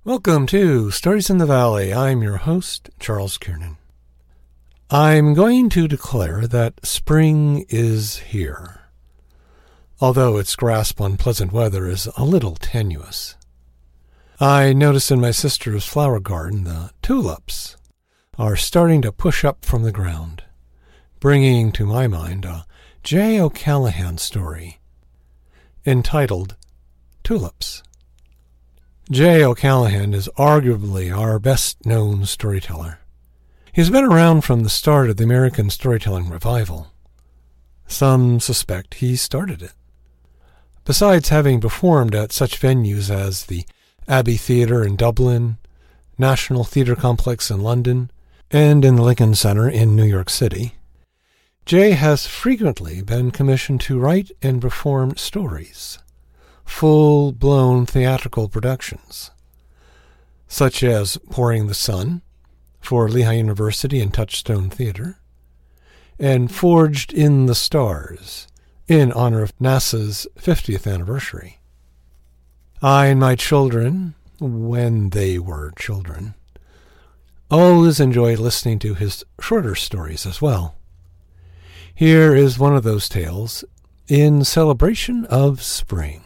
Welcome to Stories in the Valley. I'm your host, Charles Kiernan. I'm going to declare that spring is here, although its grasp on pleasant weather is a little tenuous. I notice in my sister's flower garden the tulips are starting to push up from the ground, bringing to my mind a J. O'Callaghan story entitled Tulips. J. O'Callaghan is arguably our best-known storyteller. He's been around from the start of the American storytelling revival. Some suspect he started it. Besides having performed at such venues as the Abbey Theatre in Dublin, National Theatre Complex in London, and in the Lincoln Center in New York City, Jay has frequently been commissioned to write and perform stories, full-blown theatrical productions, such as Pouring the Sun for Lehigh University and Touchstone Theatre, and Forged in the Stars in honor of NASA's 50th anniversary. I and my children, when they were children, always enjoyed listening to his shorter stories as well. Here is one of those tales in celebration of spring.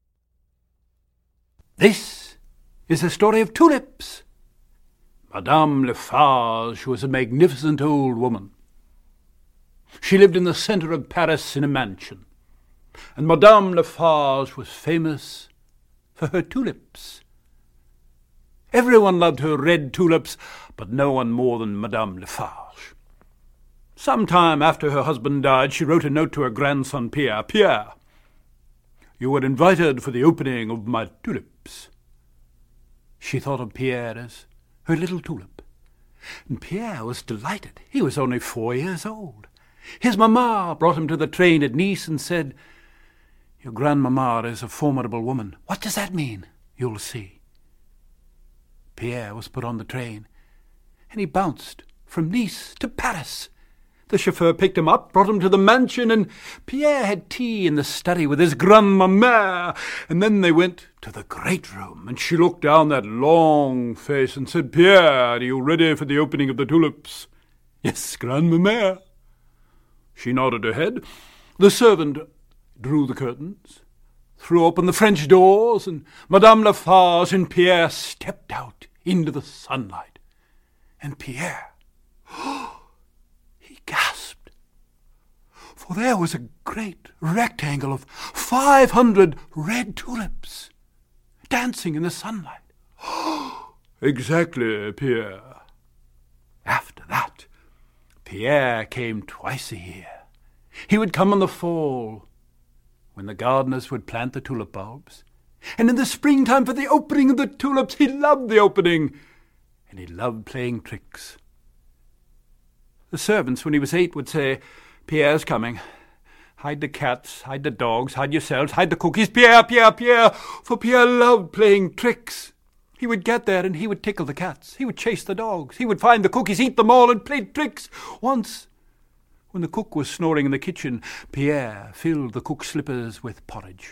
This is the story of tulips. Madame Lafarge was a magnificent old woman. She lived in the centre of Paris in a mansion, and Madame Lafarge was famous for her tulips. Everyone loved her red tulips, but no one more than Madame Lafarge. Some time after her husband died, she wrote a note to her grandson Pierre. Pierre, you were invited for the opening of my tulips. She thought of Pierre as her little tulip, and Pierre was delighted. He was only 4 years old. His mamma brought him to the train at Nice and said, "Your grandmamma is a formidable woman." "What does that mean?" "You'll see." Pierre was put on the train, and he bounced from Nice to Paris. The chauffeur picked him up, brought him to the mansion, and Pierre had tea in the study with his grandmamma. And then they went to the great room, and she looked down that long face and said, "Pierre, are you ready for the opening of the tulips?" "Yes, grandmamma." She nodded her head. The servant drew the curtains, threw open the French doors, and Madame Lafarge and Pierre stepped out into the sunlight. And Pierre, he gasped, for there was a great rectangle of 500 red tulips dancing in the sunlight. "Exactly, Pierre." After that, Pierre came twice a year. He would come in the fall, when the gardeners would plant the tulip bulbs, and in the springtime for the opening of the tulips. He loved the opening, and he loved playing tricks. The servants, when he was 8, would say, "Pierre's coming. Hide the cats, hide the dogs, hide yourselves, hide the cookies. Pierre, Pierre, Pierre," for Pierre loved playing tricks. He would get there and he would tickle the cats. He would chase the dogs. He would find the cookies, eat them all, and play tricks. Once, when the cook was snoring in the kitchen, Pierre filled the cook's slippers with porridge.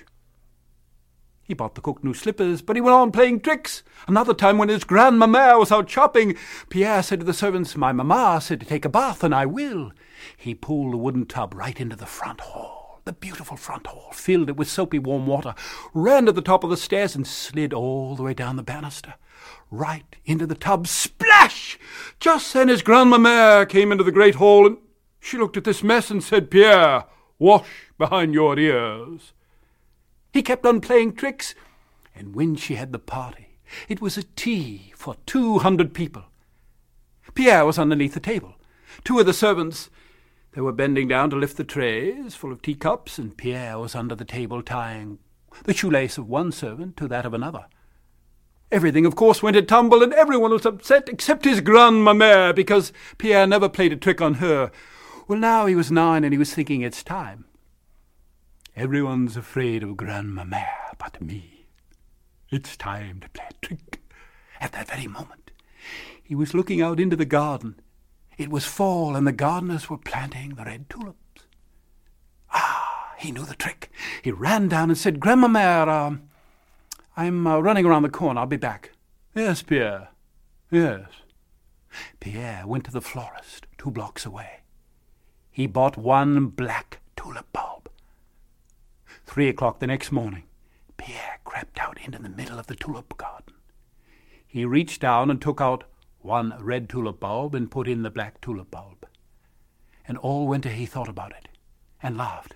He bought the cook new slippers, but he went on playing tricks. Another time, when his grandmamma was out shopping, Pierre said to the servants, "My mamma said to take a bath, and I will." He pulled the wooden tub right into the front hall, the beautiful front hall, filled it with soapy warm water, ran to the top of the stairs, and slid all the way down the banister, right into the tub. Splash! Just then his grandmamma came into the great hall, and she looked at this mess and said, "Pierre, wash behind your ears." He kept on playing tricks, and when she had the party, it was a tea for 200 people. Pierre was underneath the table. 2 of the servants, they were bending down to lift the trays full of teacups, and Pierre was under the table tying the shoelace of one servant to that of another. Everything, of course, went a tumble, and everyone was upset except his grandmamma, because Pierre never played a trick on her. Well, now he was 9, and he was thinking, it's time. Everyone's afraid of grandmamma but me. It's time to play a trick. At that very moment, he was looking out into the garden. It was fall, and the gardeners were planting the red tulips. He knew the trick. He ran down and said, "Grandmamma, I'm running around the corner. I'll be back." Yes, Pierre. Yes. Pierre went to the florist 2 blocks away. He bought 1 black tulip bulb. 3 o'clock the next morning, Pierre crept out into the middle of the tulip garden. He reached down and took out 1 red tulip bulb and put in the black tulip bulb. And all winter he thought about it and laughed.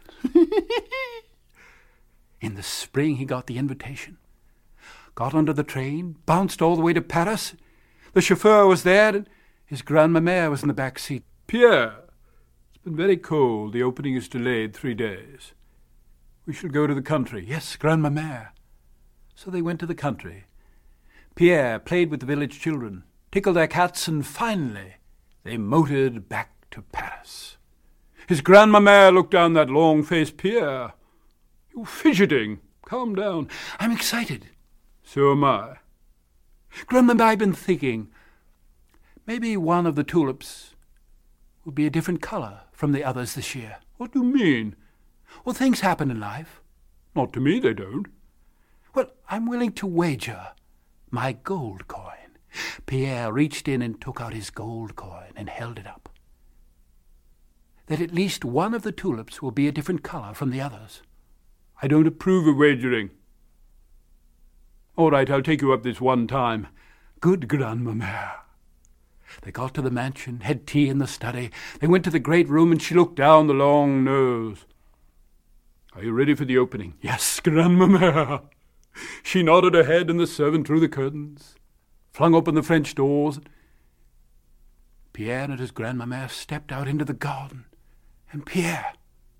In the spring he got the invitation, got onto the train, bounced all the way to Paris. The chauffeur was there, and his grandmamère was in the back seat. Pierre, it's been very cold. The opening is delayed 3 days. We shall go to the country. Yes, grandmamère. So they went to the country. Pierre played with the village children, tickled their cats, and finally they motored back to Paris. His grandmamère looked down that long face. Pierre, you're fidgeting. Calm down. I'm excited. So am I. Grandmamère, I've been thinking, maybe one of the tulips will be a different colour from the others this year. What do you mean? Well, things happen in life. Not to me, they don't. Well, I'm willing to wager my gold coin. Pierre reached in and took out his gold coin and held it up. That at least one of the tulips will be a different colour from the others. I don't approve of wagering. All right, I'll take you up this one time. Good grandmamère. They got to the mansion, had tea in the study. They went to the great room, and she looked down the long nose. Are you ready for the opening? Yes, grandmamère. She nodded her head, and the servant drew the curtains, flung open the French doors. Pierre and his grandmamère stepped out into the garden, and Pierre,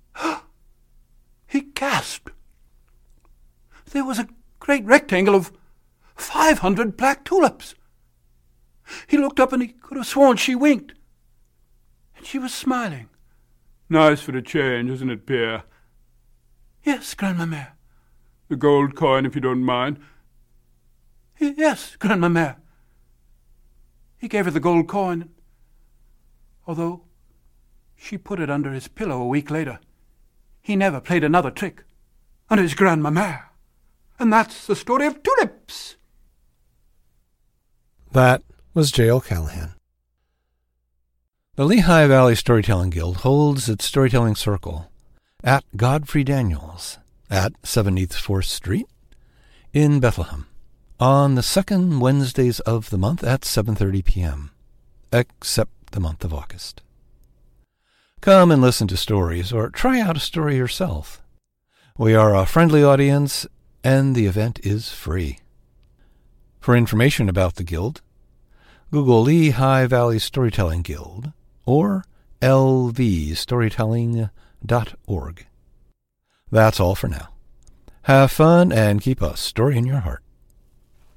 he gasped. There was a great rectangle of 500 black tulips. He looked up and he could have sworn she winked. And she was smiling. Nice for a change, isn't it, Pierre? Yes, grandmamère. The gold coin, if you don't mind. Yes, grandmamère. He gave her the gold coin, although she put it under his pillow a week later. He never played another trick on his grandmamère. And that's the story of tulips. That was J.L. Callahan. The Lehigh Valley Storytelling Guild holds its storytelling circle at Godfrey Daniels at 74th Street in Bethlehem on the second Wednesdays of the month at 7:30 p.m., except the month of August. Come and listen to stories or try out a story yourself. We are a friendly audience, and the event is free. For information about the Guild, Google Lehigh Valley Storytelling Guild or lvstorytelling.org. That's all for now. Have fun and keep a story in your heart.